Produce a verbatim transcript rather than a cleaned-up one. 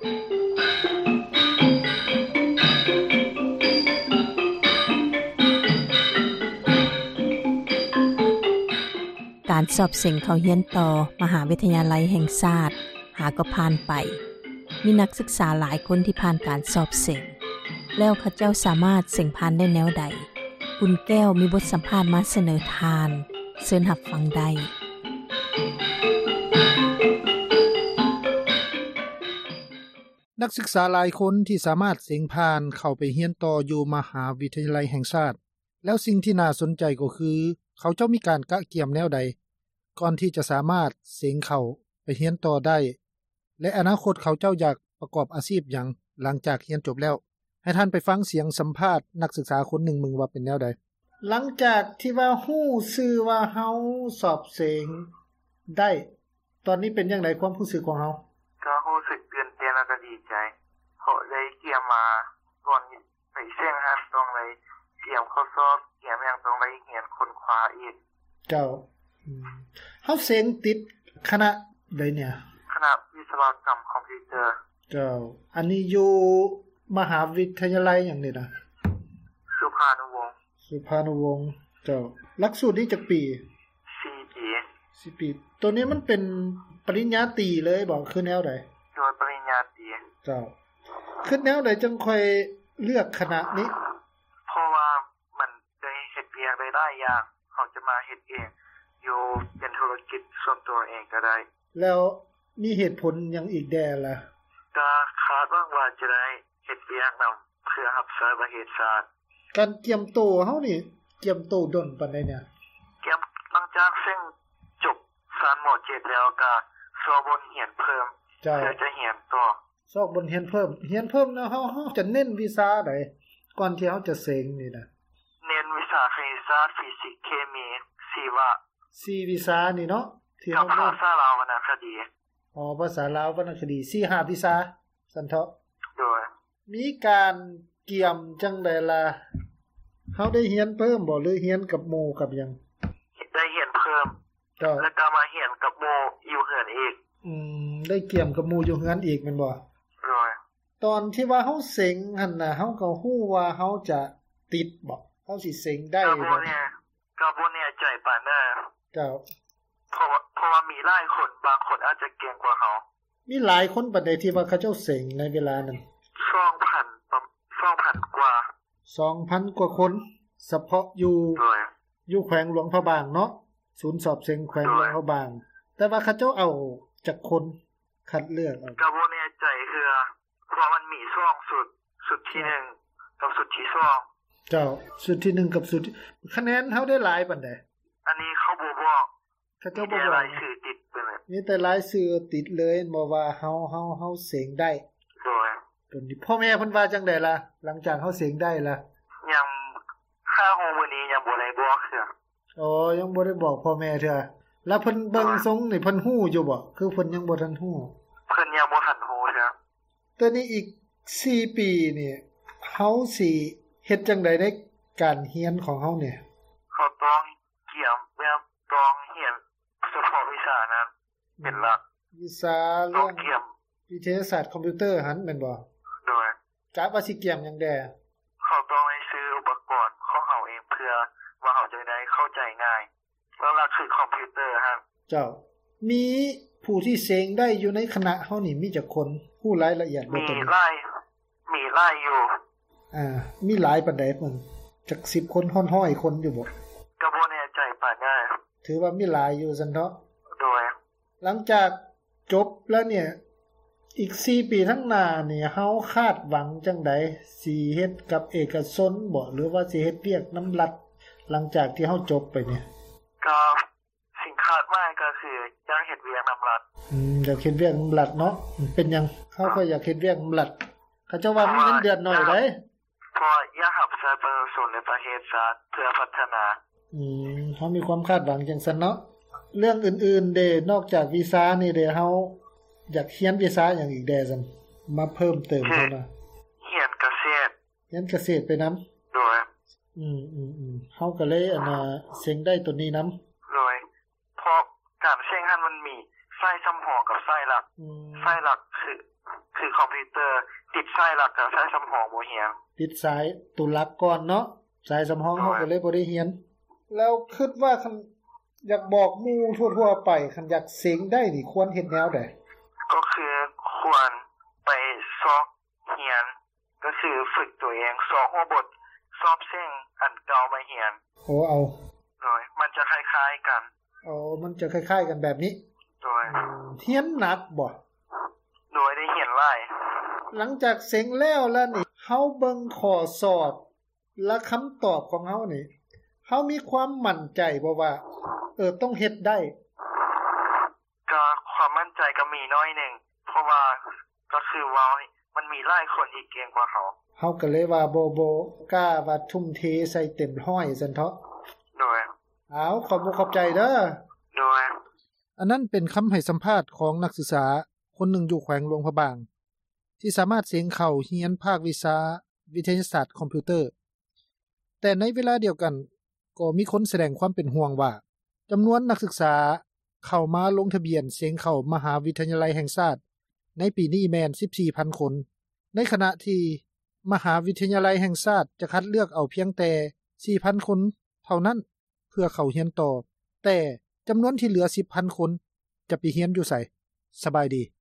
การสอบเส็งเข้าเรียนต่อมหาวิทยาลัยแห่งชาติหาก็ผ่านไปมีนักศึกษาหลายคนที่ผ่านการสอบเส็งแล้วเขาเจ้าสามารถเส็งผ่านได้แนวใดคุณแก้วมีบทสัมภาษณ์มาเสนอทานเชิญรับฟังได้นักศึกษาหลายคนที่สามารถเส็งผ่านเข้าไปเรียนต่ออยู่มหาวิทยาลัยแห่งชาติแล้วสิ่งที่น่าสนใจก็คือเขาเจ้ามีการกะเกียมแนวใดก่อนที่จะสามารถเส็งเข้าไปเรียนต่อได้และอนาคตเขาเจ้าอยากประกอบอาชีพหยังหลังจากเรียนจบแล้วให้ท่านไปฟังเสียงสัมภาษณ์นักศึกษาคนหนึ่งมึงว่าเป็นแนวใดหลังจากที่ว่าฮู้ชื่อว่าเฮาสอบเส็งได้ตอนนี้เป็นจังได๋ความรู้สึกของเฮาก็รู้สึกตื่นเต้นแล้วก็ดีใจเพราะได้เกียมมาก่อนไปเสี่ยงหาต้องเลยเตรียมข้อสอบเตรียมอย่างต้องได้เรียนค้นคว้าอีกเจ้าเฮาเส็งติดคณะใดเนี่ยคณะวิศวกรรมคอมพิวเตอร์เจ้าอันนี้อยู่มหาวิทยาลัยหยังนี่นะสุภานุวงศ์สุภานุวงศ์เจ้าหลักสูตรนี้จักปีสี่ปีสี่ปีตัวนี้มันเป็นปริญญาตรีเลยบ่คือแนวใดโดยปริญญาตรีเจ้าคือแนวใดจังค่อยเลือกคณะนี้เพราะว่ามันได้เฮ็ดเวียกได้หลายอย่างเขาจะมาเฮ็ดเองอยู่เป็นธุรกิจส่วนตัวเองก็ได้แล้วมีเหตุผลหยังอีกแดล่ะก็คาดหวังว่าจะได้เฮ็ดเวียกนําเพื่อรับใช้ประเทศชาติการเตรียมโตเฮานี่เตรียมโตดนปานใดเนี่ยเตรียมหลังจากซึ่งจบสามม.เจ็ดแล้วก็สอบบนเรียนเพิ่มเพื่อจะเรียนต่อสอบบนเรียนเพิ่มเรียนเพิ่มแล้วเฮาเฮาจะเน้นวิชาใดก่อนที่เฮาจะเส็งนี่น่ะเน้นวิชาคณิตศาสตร์ฟิสิกส์เคมีชีวะสี่วิชานี่เนาะที่เฮาภาษาลาววรรณคดีอ๋อภาษาลาววรรณคดี สี่ห้า วิชาซั่นเถาะโดยมีการเกี่ยมจังได๋ล่ะเฮาได้เรียนเพิ่มบ่หรือเรียนกับหมู่กับหยังได้เรียนเพิ่มแล้วก็มาเรียนกับหมู่อยู่เฮือนอีกอืมได้เกี่ยมกับหมู่อยู่เฮือนอีกแม่นบ่โดยตอนที่ว่าเฮาเส็งหั่นน่ะเฮาก็ฮู้ว่าเฮาจะติดบ่เฮาสิเส็งได้บ่เนี่ยก็บ่แน่ใจปานนั้นเจ้าเพราะว่าเพราะว่ามีหลายคนบางคนอาจจะเก่งกว่าเฮามีหลายคนปานใดที่ว่าเขาเจ้าเส็งในเวลานั้นสองพัน สองพัน กว่าสองพัน กว่าคนเฉพาะอยู่อยู่แขวงหลวงพระบางเนาะศูนย์สอบเส็งแขวงหลวงพระบางแต่ว่าเขาเจ้าเอาจักคนคัดเลือกเอาก็บ่แน่ใจคือเพราะมันมีสองสุดสุดที่หนึ่งกับสุดที่สองเจ้าสุดที่หนึ่งกับสุดคะแนนเฮาได้หลายปานใดอันนี้เขาบ่บอกเขาเจ้าบ่บอกรายชื่อติดไปเลยมีแต่รายชื่อติดเลยบ่ว่าเฮาเฮาเฮาเส็งได้โดยตอนนี้พ่อแม่เพิ่นว่าจังได๋ล่ะหลังจากเฮาเส็งได้ล่ะยังค่าโฮมื้อนี้ยังบ่ได้บอกเทื่ออ๋อยังบ่ได้บอกพ่อแม่เทื่อแล้วเพิ่นเบิ่งทรงนี่เพิ่นฮู้อยู่บ่คือเพิ่นยังบ่ทันฮู้เพิ่นยังบ่ทันฮู้เทื่อตอนนี้อีกสี่ปีนี่เฮาสิเฮ็ดจังได๋ในการเรียนของเฮาเนี่ยเขาต้องเกี่ยมแบบต้องเรียนเฉพาะวิชานั้นเป็นหลักวิชาเรื่องวิทยาศาสตร์คอมพิวเตอร์หั่นแม่นบ่โดยกะว่าสิเกี่ยมหยังแดเขาต้องให้ซื้ออุปกรณ์ของเฮาเองเพื่อว่าเฮาจะได้เข้าใจง่ายแล้วหลักคือคอมพิวเตอร์ฮะเจ้ามีผู้ที่เส็งได้อยู่ในคณะเฮานี่มีจักคนฮู้รายละเอียดบ่มีหลายมีหลายอยู่อ่ามีหลายปานใดเพิ่นจักสิบคนฮ้อนๆคนอยู่บ่ก็บ่แน่ใจปานนั้นถือว่ามีหลายอยู่ซั่นเนาะโดยหลังจากจบแล้วเนี่ยอีกสี่ปีข้างหน้านี่เฮาคาดหวังจังได๋สิเฮ็ดกับเอกชนบ่หรือว่าสิเฮ็ดเวียกนำรัฐหลังจากที่เฮาจบไปเนี่ยก็สิ่งคาดหมายก็คืออยากเฮ็ดเวียกนำรัฐอืมอยากเฮ็ดเวียกนำรัฐเนาะเป็นหยังเฮาก็อยากเฮ็ดเวียกนำรัฐเขาเจ้าว่ามีเงินเดือนน้อยเด้เพราะอยากรับใช้ประชาชนในประเทศชาติเพื่อพัฒนาอืมเฮามีความคาดหวังจังซั่นเนาะเรื่องอื่นๆเด้นอกจากวีซ่านี่เด้เฮาอยากเรียนวีซ่าหยังอีกแดซั่นมาเพิ่มเติมเท่าน่ะเรียนเกษตรเรียนเกษตรไปนำโดยอืมๆๆเฮาก็เลยอันน่ะเซ็งได้ตัวนี้นำโดยเพราะการเซ็งหันมันมีไส้สำหอกับไส้หลักไส้หลักคือคือคอมพิวเตอร์ติดสายหลักกับสายสำรองบ่เรียนติดสายตุลักก่อนเนาะสายสำรองเฮาก็เลยบ่ได้เรียนแล้วคิดว่าคันอยากบอกหมู่ทั่วๆไปคันอยากเสียงได้นี่ควรเฮ็ดแนวใดก็คือควรไปซอกเรียนก็คือฝึกตัวเองสอบหัวบทสอบเสียงอันเก่ามาเรียนโอ้เอาโดยมันจะคล้ายๆกันอ๋อมันจะคล้ายๆกันแบบนี้โดยเรียนหนักบ่โดยได้เรียนหลายหลังจากเสียงแล้วแล้วนี่เฮาเบิ่งข้อสอบและคำตอบของเฮานี่เฮามีความมั่นใจบ่ว่าเออต้องเฮ็ดได้ก็ความมั่นใจก็มีน้อยนึงเพราะว่าก็คือว่ามันมีหลายคนอีกเก่งกว่าเขาเฮาก็เลยว่าบ่บ่กล้าว่าทุ่มเทใส่เต็มร้อยซั่นเถาะโดยอ้าวขอบคุณขอบใจเด้อโดยอันนั้นเป็นคำให้สัมภาษณ์ของนักศึกษาคนหนึ่งอยู่แขวงหลวงพระบางที่สามารถเสียงเข้าเรียนภาควิชาวิทยาศาสตร์คอมพิวเตอร์แต่ในเวลาเดียวกันก็มีคนแสดงความเป็นห่วงว่าจํานวนนักศึกษาเข้ามาลงทะเบียนเสียงเข้ามหาวิทยาลัยแห่งชาติในปีนี้แม่น สิบสี่พัน คนในขณะที่มหาวิทยาลัยแห่งชาติจะคัดเลือกเอาเพียงแต่ สี่พัน คนเท่านั้นเพื่อเข้าเรียนต่อแต่จํานวนที่เหลือ สิบพัน คนจะไปเรียนอยู่ไสสบายดี